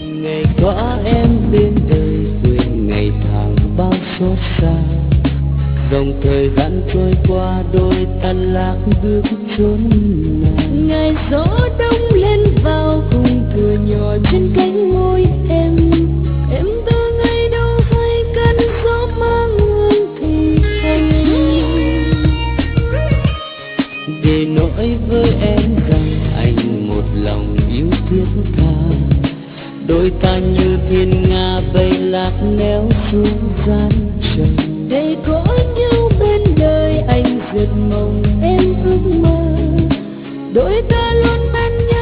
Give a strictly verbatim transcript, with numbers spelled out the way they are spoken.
Ngày có em bên đời quên ngày tháng bao xót xa, dòng thời gian trôi qua đôi ta lạc bước chốn nào. Ngày gió đông lên vào cùng cửa nhỏ trên cánh môi em, em từ ngày đâu hay cơn gió mang hương thì xanh. Để nói với em rằng anh một lòng yêu thiết tha, đôi ta như thiên nga bay lạc néo xuống gian trần. Để có nhau bên đời anh giật mộng em ước mơ, đôi ta luôn bên nhau.